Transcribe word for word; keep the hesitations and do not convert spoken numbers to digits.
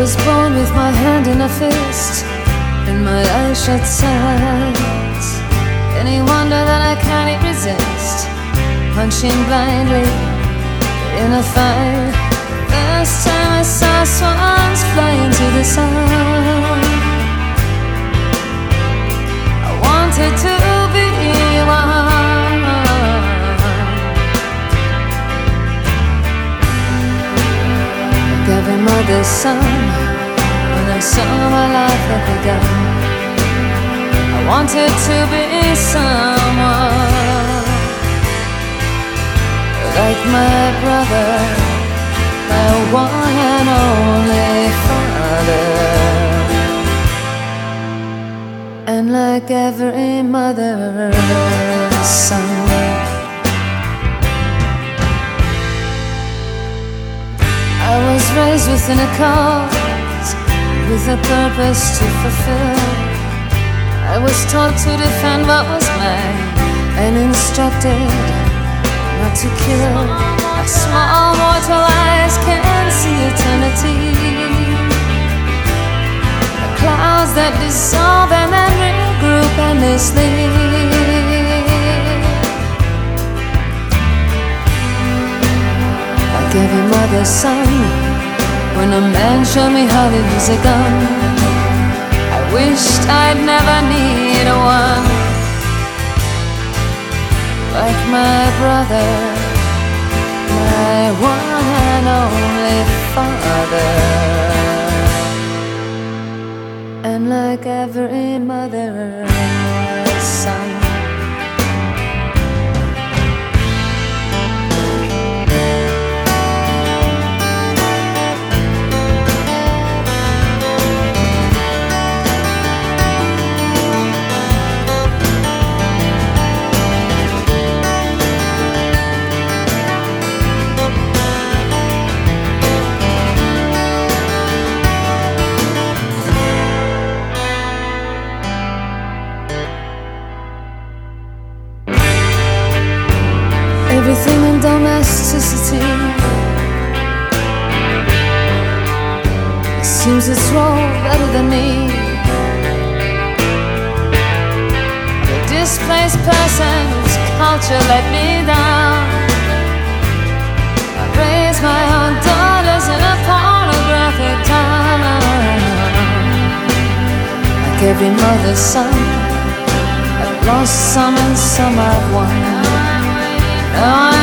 was born with my hand in a fist and my eyes shut tight. Any wonder that I can't resist punching blindly in a fight? First time I saw swans flying to the sun, I wanted to be one. Like every mother's son, when I saw my life had begun, I wanted to be someone like my brother, my one and only father, and like every mother's son. I was raised within a cause with a purpose to fulfill. I was taught to defend what was mine and instructed not to kill. A small mortal eyes can see eternity, the clouds that dissolve and then regroup endlessly. Like every mother's son, when a man showed me how to use a gun, I wished I'd never need one. Like my brother, my one and only father, and like every mother's son. Everything in domesticity seems it's wrong better than me. The displaced person's culture let me down. I raised my own daughters in a pornographic town. Like every mother's son, I've lost some and some I've won. Now I